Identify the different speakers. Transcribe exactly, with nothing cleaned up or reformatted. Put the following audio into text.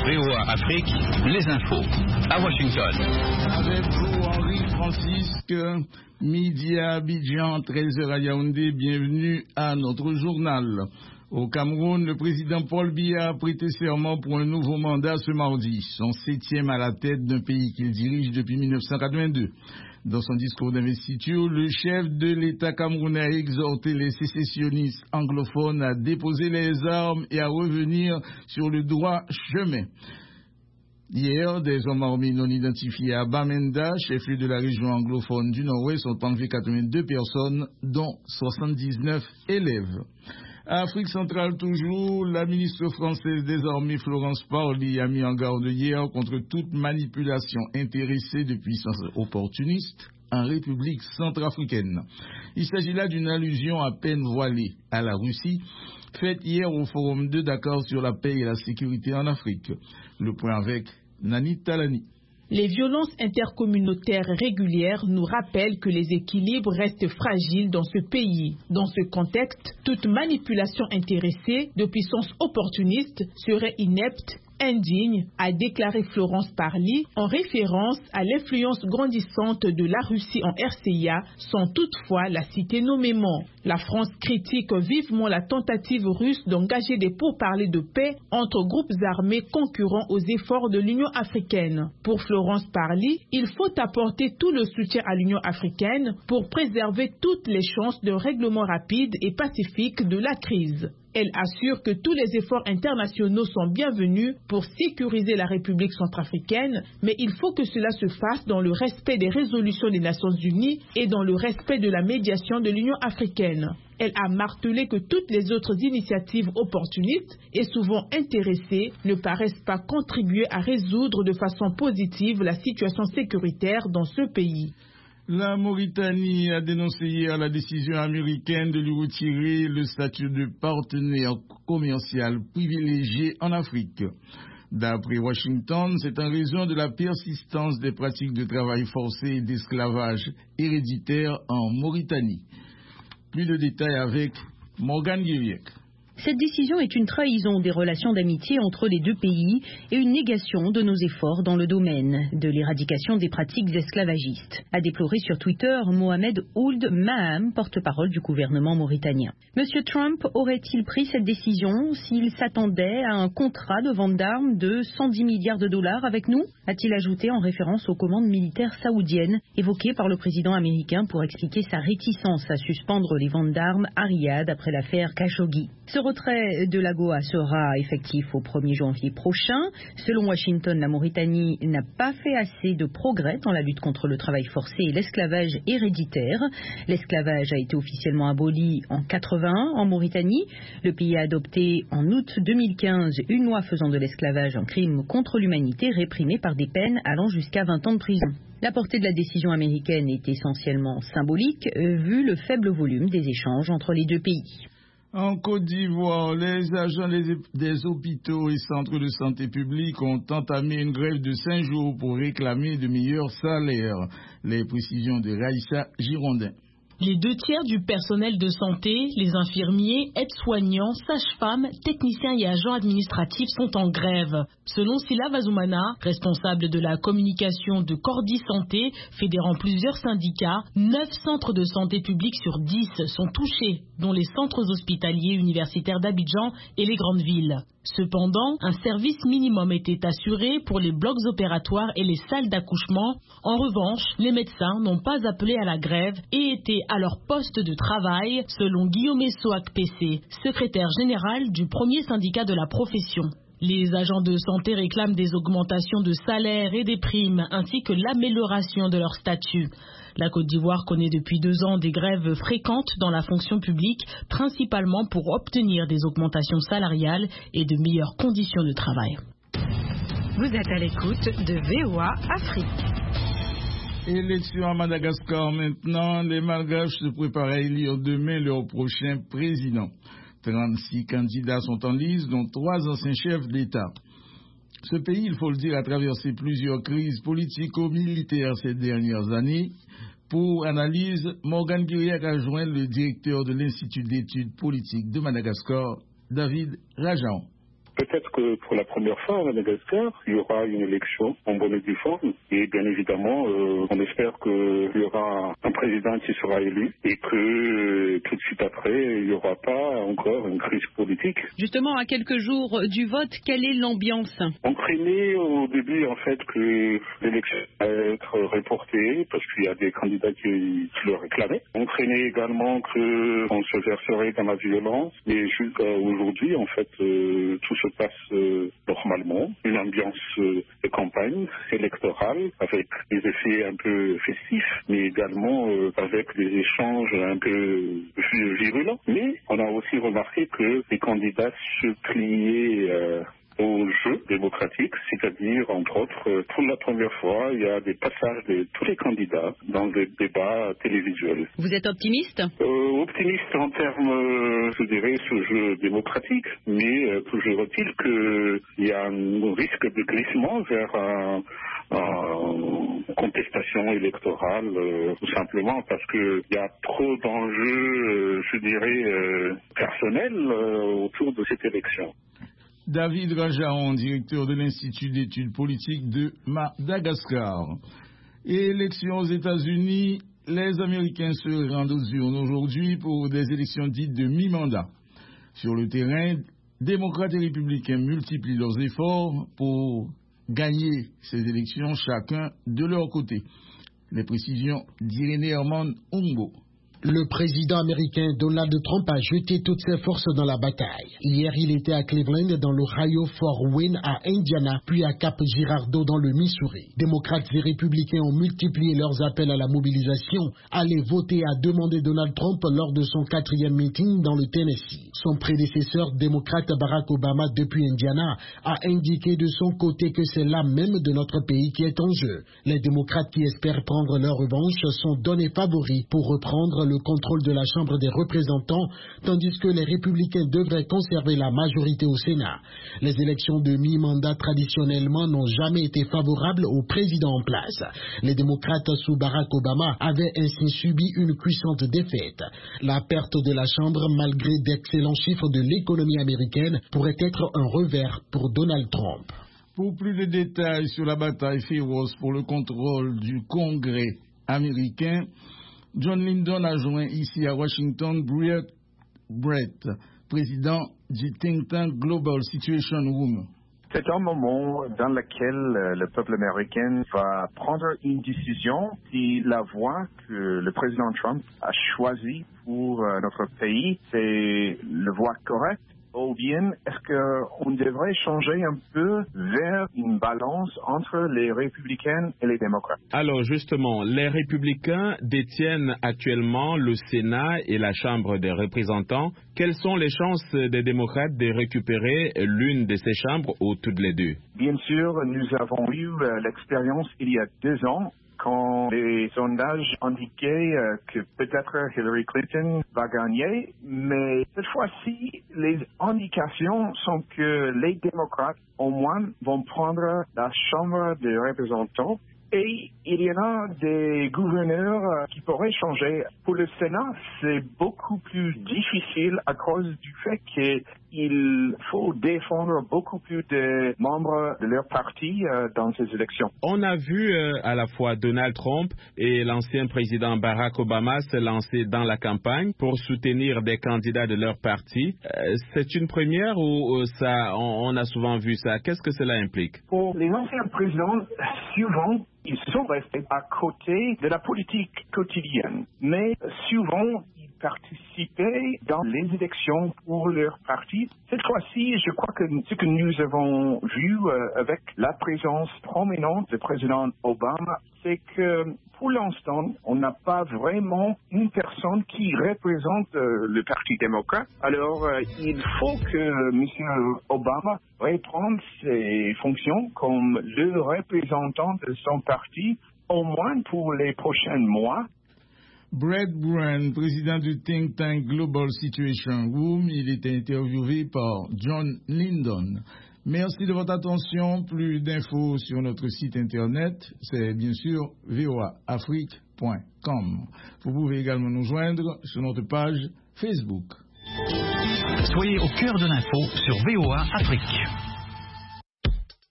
Speaker 1: V O A Afrique, les infos à Washington.
Speaker 2: Avec vous, Henri Francisque, midi à Abidjan, treize heures à Yaoundé, bienvenue à notre journal. Au Cameroun, le président Paul Biya a prêté serment pour un nouveau mandat ce mardi, son septième à la tête d'un pays qu'il dirige depuis mille neuf cent quatre-vingt-deux. Dans son discours d'investiture, le chef de l'État camerounais a exhorté les sécessionnistes anglophones à déposer les armes et à revenir sur le droit chemin. Hier, des hommes armés non identifiés à Bamenda, chef-lieu de la région anglophone du Nord-Ouest, ont enlevé quatre-vingt-deux personnes, dont soixante-dix-neuf élèves. Afrique centrale toujours, la ministre française des armées Florence Parly a mis en garde hier contre toute manipulation intéressée de puissances opportunistes en République centrafricaine. Il s'agit là d'une allusion à peine voilée à la Russie, faite hier au Forum de Dakar sur la paix et la sécurité en Afrique. Le point avec Nani Talani.
Speaker 3: Les violences intercommunautaires régulières nous rappellent que les équilibres restent fragiles dans ce pays. Dans ce contexte, toute manipulation intéressée de puissances opportunistes serait inepte, indigne, a déclaré Florence Parly en référence à l'influence grandissante de la Russie en R C I A sans toutefois la citer nommément. La France critique vivement la tentative russe d'engager des pourparlers de paix entre groupes armés concurrents aux efforts de l'Union africaine. Pour Florence Parly, il faut apporter tout le soutien à l'Union africaine pour préserver toutes les chances de règlement rapide et pacifique de la crise. Elle assure que tous les efforts internationaux sont bienvenus pour sécuriser la République centrafricaine, mais il faut que cela se fasse dans le respect des résolutions des Nations Unies et dans le respect de la médiation de l'Union africaine. Elle a martelé que toutes les autres initiatives opportunistes et souvent intéressées ne paraissent pas contribuer à résoudre de façon positive la situation sécuritaire dans ce pays.
Speaker 2: La Mauritanie a dénoncé hier la décision américaine de lui retirer le statut de partenaire commercial privilégié en Afrique. D'après Washington, c'est en raison de la persistance des pratiques de travail forcé et d'esclavage héréditaire en Mauritanie. Plus de détails avec Morgan Guiriec.
Speaker 4: Cette décision est une trahison des relations d'amitié entre les deux pays et une négation de nos efforts dans le domaine de l'éradication des pratiques esclavagistes, a déploré sur Twitter Mohamed Ould Maham, porte-parole du gouvernement mauritanien. Monsieur Trump aurait-il pris cette décision s'il s'attendait à un contrat de vente d'armes de cent dix milliards de dollars avec nous, a-t-il ajouté en référence aux commandes militaires saoudiennes évoquées par le président américain pour expliquer sa réticence à suspendre les ventes d'armes à Riyad après l'affaire Khashoggi. Ce retrait de l'AGOA sera effectif au premier janvier prochain. Selon Washington, la Mauritanie n'a pas fait assez de progrès dans la lutte contre le travail forcé et l'esclavage héréditaire. L'esclavage a été officiellement aboli en quatre-vingt-un en Mauritanie. Le pays a adopté en août deux mille quinze une loi faisant de l'esclavage un crime contre l'humanité réprimé par des peines allant jusqu'à vingt ans de prison. La portée de la décision américaine est essentiellement symbolique, vu le faible volume des échanges entre les deux pays.
Speaker 2: En Côte d'Ivoire, les agents des hôpitaux et centres de santé publics ont entamé une grève de cinq jours pour réclamer de meilleurs salaires. Les précisions de Raïssa Girondin.
Speaker 3: Les deux tiers du personnel de santé, les infirmiers, aides-soignants, sages-femmes, techniciens et agents administratifs sont en grève. Selon Sila Vazoumana, responsable de la communication de Cordi Santé, fédérant plusieurs syndicats, neuf centres de santé publics sur dix sont touchés, dont les centres hospitaliers universitaires d'Abidjan et les grandes villes. Cependant, un service minimum était assuré pour les blocs opératoires et les salles d'accouchement. En revanche, les médecins n'ont pas appelé à la grève et étaient à leur poste de travail, selon Guillaume Soak P C, secrétaire général du premier syndicat de la profession. Les agents de santé réclament des augmentations de salaire et des primes, ainsi que l'amélioration de leur statut. La Côte d'Ivoire connaît depuis deux ans des grèves fréquentes dans la fonction publique, principalement pour obtenir des augmentations salariales et de meilleures conditions de travail.
Speaker 5: Vous êtes à l'écoute de V O A Afrique.
Speaker 2: Élection à Madagascar maintenant, les Malgaches se préparent à élire demain leur prochain président. trente-six candidats sont en lice, dont trois anciens chefs d'État. Ce pays, il faut le dire, a traversé plusieurs crises politico-militaires ces dernières années. Pour analyse, Morgan Guiriec a joint le directeur de l'Institut d'études politiques de Madagascar, David Rajan.
Speaker 6: Peut-être que pour la première fois à Madagascar, il y aura une élection en bonne et due forme. Et bien évidemment, euh, on espère qu'il y aura un président qui sera élu et que euh, tout de suite après, il n'y aura pas encore une crise politique.
Speaker 4: Justement, à quelques jours du vote, quelle est l'ambiance?
Speaker 6: On craignait au début en fait que l'élection allait être reportée parce qu'il y a des candidats qui, qui le réclamaient. On craignait également qu'on se verserait dans la violence. Mais jusqu'à aujourd'hui, en fait, euh, tout se passe euh, normalement. Une ambiance euh, de campagne électorale avec des effets un peu festifs, mais également euh, avec des échanges un peu virulents. Mais on a aussi remarqué que les candidats se pliaient euh, au jeu démocratique, c'est-à-dire, entre autres, euh, pour la première fois, il y a des passages de tous les candidats dans des débats télévisuels.
Speaker 4: Vous êtes optimiste?
Speaker 6: euh, Optimiste en termes, euh, je dirais, ce jeu démocratique, mais euh, toujours est-il qu'il y a un risque de glissement vers un, un contestation électorale, euh, tout simplement parce qu'il y a trop d'enjeux, euh, je dirais, euh, personnels euh, autour de cette élection.
Speaker 2: David Rajaon, directeur de l'Institut d'études politiques de Madagascar. Et élections aux États-Unis, les Américains se rendent aux urnes aujourd'hui pour des élections dites de mi-mandat. Sur le terrain, démocrates et républicains multiplient leurs efforts pour gagner ces élections, chacun de leur côté. Les précisions d'Irénée Herman Umbo.
Speaker 7: Le président américain Donald Trump a jeté toutes ses forces dans la bataille. Hier, il était à Cleveland, dans l'Ohio, Fort Wayne à Indiana, puis à Cap Girardeau dans le Missouri. Démocrates et républicains ont multiplié leurs appels à la mobilisation. Aller voter a demandé Donald Trump lors de son quatrième meeting dans le Tennessee. Son prédécesseur, démocrate Barack Obama, depuis Indiana, a indiqué de son côté que c'est là même de notre pays qui est en jeu. Les démocrates qui espèrent prendre leur revanche sont donnés favoris pour reprendre le le contrôle de la Chambre des représentants, tandis que les républicains devraient conserver la majorité au Sénat. Les élections de mi-mandat traditionnellement n'ont jamais été favorables au président en place. Les démocrates sous Barack Obama avaient ainsi subi une puissante défaite. La perte de la Chambre, malgré d'excellents chiffres de l'économie américaine, pourrait être un revers pour Donald Trump.
Speaker 2: Pour plus de détails sur la bataille féroce pour le contrôle du Congrès américain, John Lyndon a joint ici à Washington Brett, Brett, président du think tank Global Situation Room.
Speaker 8: C'est un moment dans lequel le peuple américain va prendre une décision si la voie que le président Trump a choisie pour notre pays, c'est la voie correcte. Ou bien, est-ce qu'on devrait changer un peu vers une balance entre les républicains et les démocrates?
Speaker 9: Alors justement, les républicains détiennent actuellement le Sénat et la Chambre des représentants. Quelles sont les chances des démocrates de récupérer l'une de ces chambres ou toutes les deux?
Speaker 8: Bien sûr, nous avons eu l'expérience il y a deux ans, quand les sondages indiquaient euh, que peut-être Hillary Clinton va gagner, mais cette fois-ci, les indications sont que les démocrates, au moins, vont prendre la Chambre des représentants. Et il y en a des gouverneurs qui pourraient changer. Pour le Sénat, c'est beaucoup plus difficile à cause du fait qu'il faut défendre beaucoup plus de membres de leur parti euh, dans ces élections.
Speaker 9: On a vu euh, à la fois Donald Trump et l'ancien président Barack Obama se lancer dans la campagne pour soutenir des candidats de leur parti. Euh, c'est une première ou euh, ça, on, on a souvent vu ça? Qu'est-ce que cela implique?
Speaker 8: Pour les anciens présidents, souvent, ils sont restés à côté de la politique quotidienne, mais souvent ils participaient dans les élections pour leur parti. Cette fois-ci, je crois que ce que nous avons vu euh, avec la présence prominente du président Obama, c'est que pour l'instant, on n'a pas vraiment une personne qui représente euh, le Parti démocrate. Alors, euh, il faut que M. Obama reprenne ses fonctions comme le représentant de son parti, au moins pour les prochains mois.
Speaker 2: Brett Brown, président du think tank Global Situation Room, il était interviewé par John Lyndon. Merci de votre attention. Plus d'infos sur notre site internet, c'est bien sûr v o a afrique point com. Vous pouvez également nous joindre sur notre page Facebook.
Speaker 1: Soyez au cœur de l'info sur V O A Afrique.